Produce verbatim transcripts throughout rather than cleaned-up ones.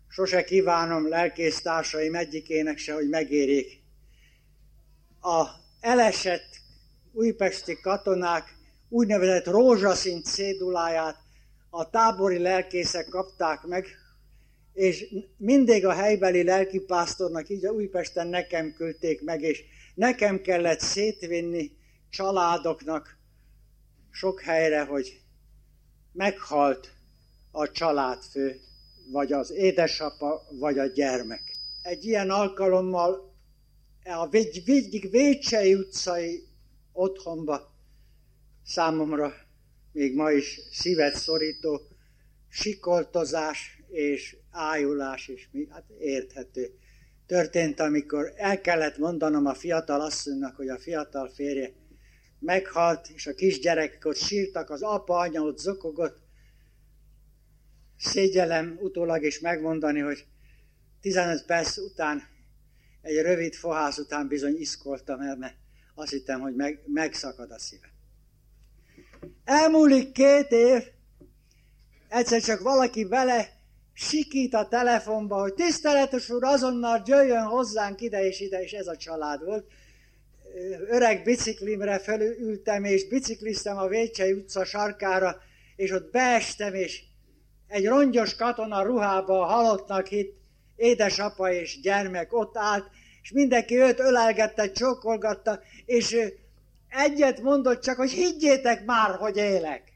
sose kívánom lelkésztársaim egyikének se, hogy megérjék. A elesett újpesti katonák úgynevezett rózsaszín céduláját a tábori lelkészek kapták meg, és mindig a helybeli lelkipásztornak, így a Újpesten nekem küldték meg, és nekem kellett szétvinni családoknak sok helyre, hogy meghalt a családfő, vagy az édesapa, vagy a gyermek. Egy ilyen alkalommal a Vécsei utcai otthonba számomra még ma is szívet szorító sikoltozás és ájulás, és mi, hát érthető. Történt, amikor el kellett mondanom a fiatal asszonynak, hogy a fiatal férje meghalt, és a kisgyerekek ott sírtak, az apa, anya ott zokogott. Szégyellem utólag is megmondani, hogy tizenöt perc után, egy rövid fohász után bizony iszkoltam el, mert azt hittem, hogy meg, megszakad a szívem. Elmúlik két év, egyszer csak valaki vele sikít a telefonba, hogy tiszteletes úr, azonnal jöjjön hozzánk ide és ide, és ez a család volt. Öreg biciklimre felültem, és bicikliztem a Vécsei utca sarkára, és ott beestem, és egy rongyos katona ruhába halottnak hitt édesapa és gyermek ott állt, és mindenki őt ölelgette, csókolgatta, és egyet mondott csak, hogy higgyétek már, hogy élek.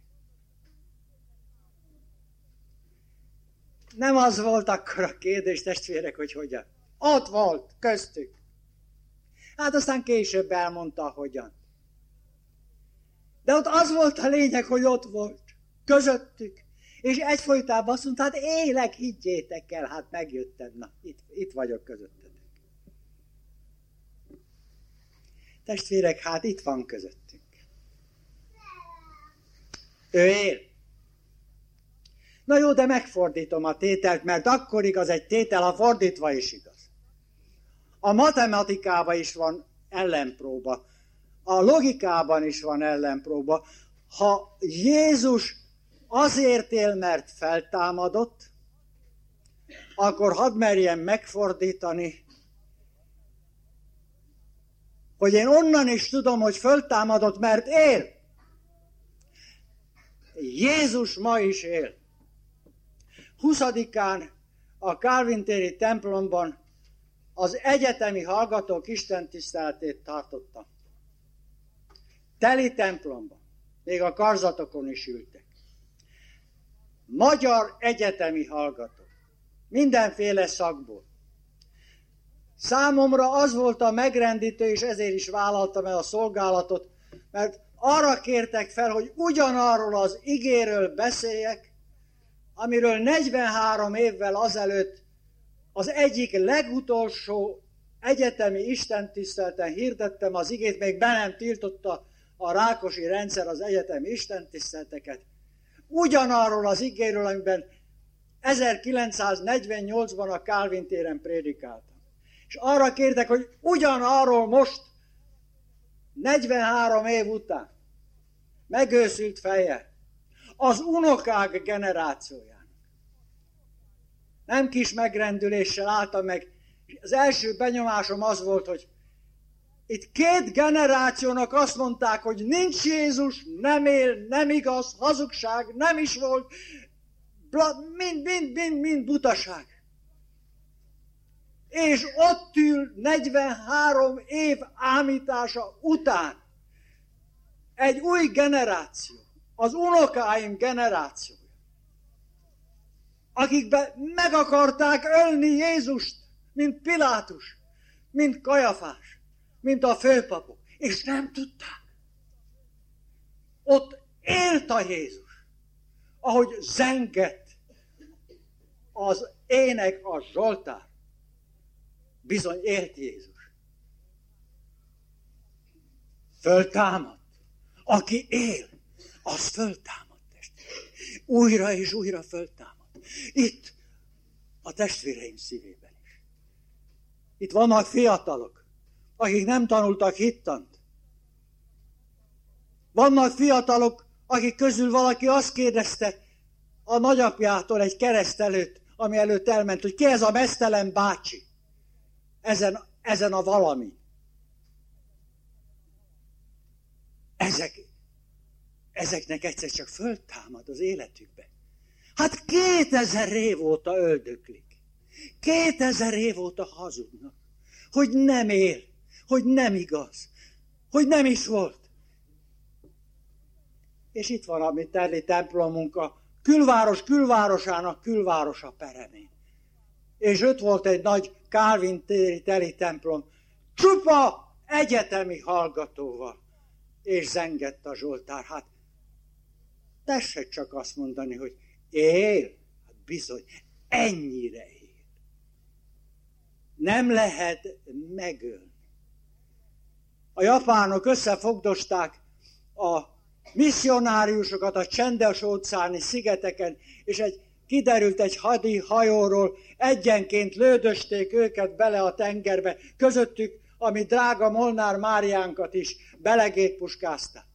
Nem az volt akkor a kérdés, testvérek, hogy hogyan. Ott volt, köztük. Hát aztán később elmondta, hogyan. De ott az volt a lényeg, hogy ott volt, közöttük. És egyfolytában azt mondta, hát élek, higgyétek el, hát megjöttem, na, itt, itt vagyok közöttetek. Testvérek, hát itt van közöttünk. Ő él. Na jó, de megfordítom a tételt, mert akkor igaz egy tétel, ha fordítva is igaz. A matematikában is van ellenpróba. A logikában is van ellenpróba. Ha Jézus azért él, mert feltámadott, akkor hadd merjem megfordítani, hogy én onnan is tudom, hogy föltámadott, mert él. Jézus ma is él. huszadikán a Kálvin-téri templomban az egyetemi hallgatók istentiszteletét tartottam. Teli templomban. Még a karzatokon is ültek. Magyar egyetemi hallgatók. Mindenféle szakból. Számomra az volt a megrendítő, és ezért is vállaltam el a szolgálatot, mert arra kértek fel, hogy ugyanarról az igéről beszéljek, amiről negyvenhárom évvel azelőtt az egyik legutolsó egyetemi istentiszteleten hirdettem az igét, még be nem tiltotta a rákosi rendszer az egyetemi istentiszteleteket. Ugyanarról az igéről, amiben ezerkilencszáznegyvennyolcban a Kálvin téren prédikáltam. És arra kértek, hogy ugyanarról most, negyvenhárom év után, megőszült fejjel, az unokák generációjának. Nem kis megrendüléssel álltam meg. Az első benyomásom az volt, hogy itt két generációnak azt mondták, hogy nincs Jézus, nem él, nem igaz, hazugság, nem is volt, mind, mind, mind, mind butaság. És ott ül negyvenhárom év ámítása után egy új generáció, az unokáim generációja, akikben meg akarták ölni Jézust, mint Pilátus, mint Kajafás, mint a főpapok, és nem tudták. Ott élt a Jézus, ahogy zengett az ének, a Zsoltár. Bizony élt Jézus. Föltámadt. Aki él, az föltámad, testvérek. Újra és újra föltámad. Itt, a testvéreim szívében is. Itt vannak fiatalok, akik nem tanultak hittant. Vannak fiatalok, akik közül valaki azt kérdezte a nagyapjától egy kereszt előtt, ami előtt elment, hogy ki ez a meztelen bácsi, ezen, ezen a valami. Ezek, ezeknek egyszer csak föltámad az életükbe. Hát kétezer év óta öldöklik. Kétezer év óta hazudnak, hogy nem él, hogy nem igaz, hogy nem is volt. És itt van a mi terli templomunk, a külváros külvárosának külvárosa peremén. És ott volt egy nagy Kálvin téri teli templom, csupa egyetemi hallgatóval. És zengett a Zsoltár. Hát tessék csak azt mondani, hogy él. Hát bizony, ennyire él. Nem lehet megölni. A japánok összefogdosták a misszionáriusokat a csendes-óceáni szigeteken, és egy, kiderült egy hadi hajóról, egyenként lődösték őket bele a tengerbe, közöttük a mi drága Molnár Máriánkat is belegéppuskázták.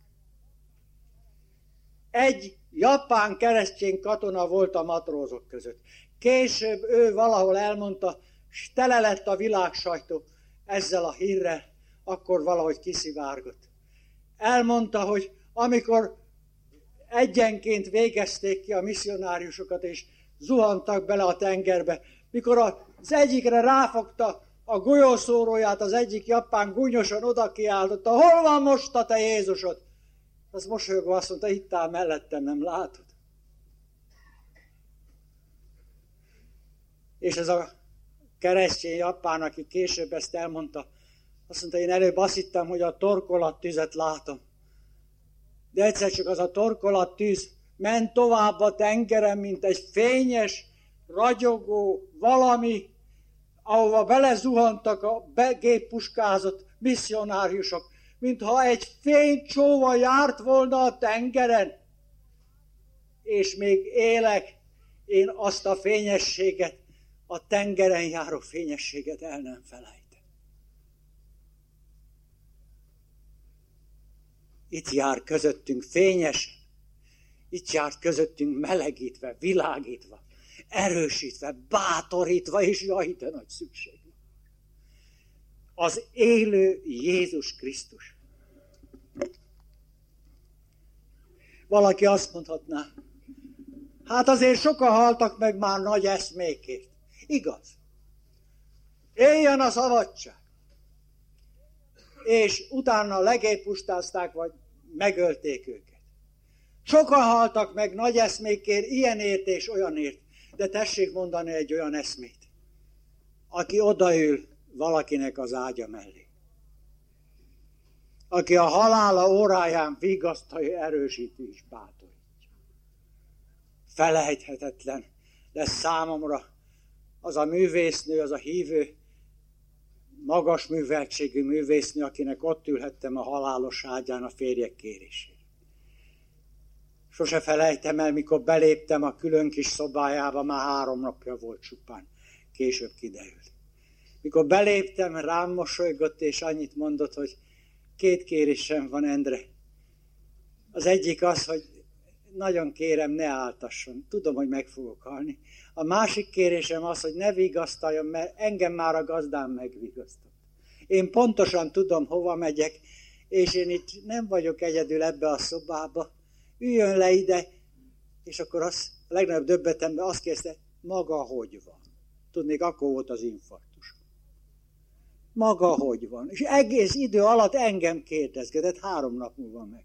Egy japán keresztény katona volt a matrózok között. Később ő valahol elmondta, és tele lett a világsajtó ezzel a hírrel, akkor valahogy kiszivárgott. Elmondta, hogy amikor egyenként végezték ki a misszionáriusokat, és zuhantak bele a tengerbe, mikor az egyikre ráfogta a golyószóróját, az egyik japán gúnyosan oda kiáltotta, hol van most a te Jézusod? Az mosolyogva azt mondta, itt áll mellettem, nem látod? És ez a keresztény japán, aki később ezt elmondta, azt mondta, én előbb azt hittem, hogy a torkolattűzet látom. De egyszer csak az a torkolattűz ment tovább a tengeren, mint egy fényes, ragyogó valami, ahova belezuhantak a begéppuskázott misszionáriusok, mintha egy fénycsóva járt volna a tengeren. És még élek, én azt a fényességet, a tengeren járó fényességet el nem felejtem. Itt jár közöttünk fényesen, itt jár közöttünk melegítve, világítva, erősítve, bátorítva, és jaj, de nagy szükség. Az élő Jézus Krisztus. Valaki azt mondhatná, hát azért sokan haltak meg már nagy eszmékért. Igaz. Éljen a szabadság. És utána legéppustázták, vagy megölték őket. Sokan haltak meg nagy eszmékért, ilyenért és olyanért. De tessék mondani egy olyan eszmét, aki odaül valakinek az ágya mellé. Aki a halála óráján vigasztalja, erősíti és bátorítja. Felejthetetlen lesz számomra az a művésznő, az a hívő, magas műveltségű művésznő, akinek ott ülhettem a halálos ágyán a férjek kérésére. Sose felejtem el, mikor beléptem a külön kis szobájába, már három napja volt csupán, később kiderült. Mikor beléptem, rám mosolygott, és annyit mondott, hogy két kérésem van, Endre. Az egyik az, hogy nagyon kérem, ne áltasson. Tudom, hogy meg fogok halni. A másik kérésem az, hogy ne vigasztaljon, mert engem már a gazdám megvigasztott. Én pontosan tudom, hova megyek, és én itt nem vagyok egyedül ebbe a szobába. Üljön le ide, és akkor az, a legnagyobb döbbetemben azt kérdezte, maga hogy van? Tudnék, akkor volt az infarktus. Maga hogy van? És egész idő alatt engem kérdezgetett, három nap múlva meghal.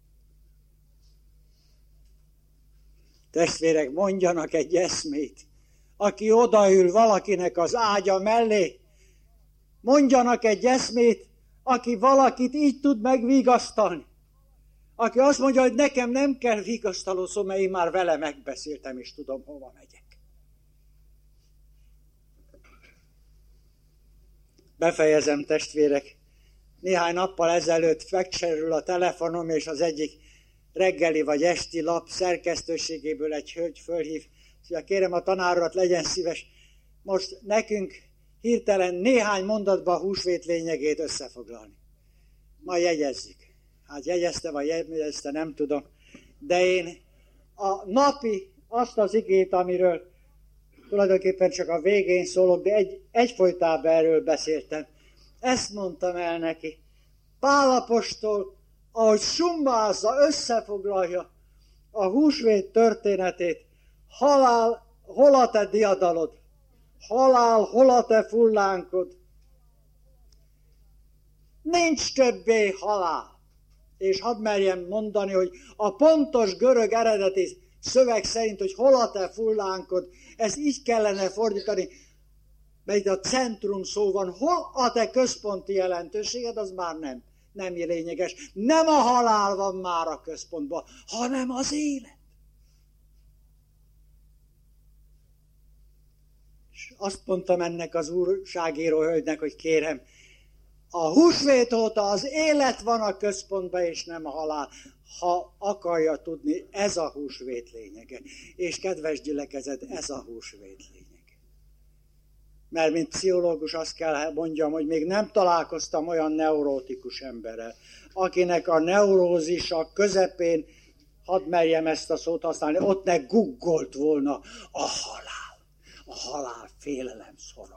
Testvérek, mondjanak egy eszmét, aki odaül valakinek az ágya mellé, mondjanak egy eszmét, aki valakit így tud megvigasztalni. Aki azt mondja, hogy nekem nem kell vigasztaló szó, mert én már vele megbeszéltem, és tudom, hova megyek. Befejezem, testvérek. Néhány nappal ezelőtt megcserül a telefonom, és az egyik reggeli vagy esti lap szerkesztőségéből egy hölgy fölhív, hogy kérem a tanárodat, legyen szíves, most nekünk hirtelen néhány mondatban a húsvét lényegét összefoglalni. Majd jegyezzük. Hát jegyezte, vagy jegyezte, nem tudom. De én a napi, azt az igét, amiről tulajdonképpen csak a végén szólok, de egy, egyfolytában erről beszéltem. Ezt mondtam el neki. Pál apostol, ahogy summázza, összefoglalja a húsvét történetét, halál, hol a te diadalod? Halál, hol a te fullánkod? Nincs többé halál. És hadd merjem mondani, hogy a pontos görög eredeti szöveg szerint, hogy hol a te fullánkod, ezt így kellene fordítani, mert a centrum szó van, hol a te központi jelentőséged, az már nem, nem lényeges. Nem a halál van már a központban, hanem az élet. És azt mondtam ennek az újságíró hölgynek, hogy kérem, a húsvét óta az élet van a központban, és nem a halál. Ha akarja tudni, ez a húsvét lényege. És kedves gyülekezet, ez a húsvét lényege. Mert mint pszichológus azt kell mondjam, hogy még nem találkoztam olyan neurótikus emberrel, akinek a neurózisa közepén, hadd merjem ezt a szót használni, ott ne guggolt volna a halál. A halál félelem szorongás.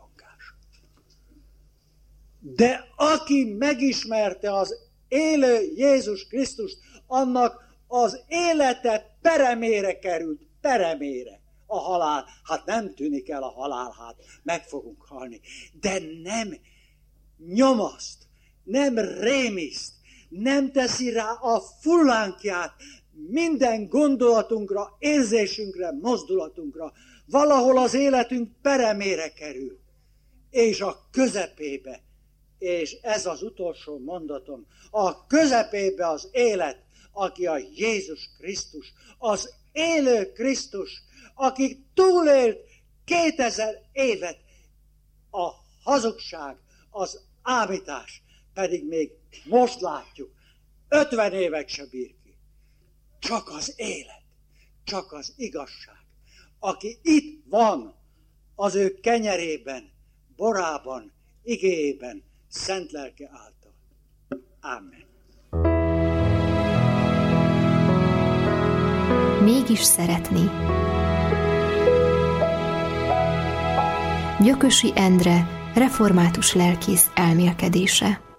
De aki megismerte az élő Jézus Krisztust, annak az élete peremére került, peremére a halál. Hát nem tűnik el a halál, hát meg fogunk halni. De nem nyomaszt, nem rémiszt, nem teszi rá a fullánkját minden gondolatunkra, érzésünkre, mozdulatunkra. Valahol az életünk peremére kerül, és a közepébe. És ez az utolsó mondatom. A közepébe az élet, aki a Jézus Krisztus, az élő Krisztus, aki túlélt kétezer évet, a hazugság, az ámítás, pedig még most látjuk, ötven évet se bír ki. Csak az élet, csak az igazság. Aki itt van, az ő kenyerében, borában, igéjében, szent lelke által. Amen. Mégis szeretni. Gyökösi Endre, református lelkész elmélkedése.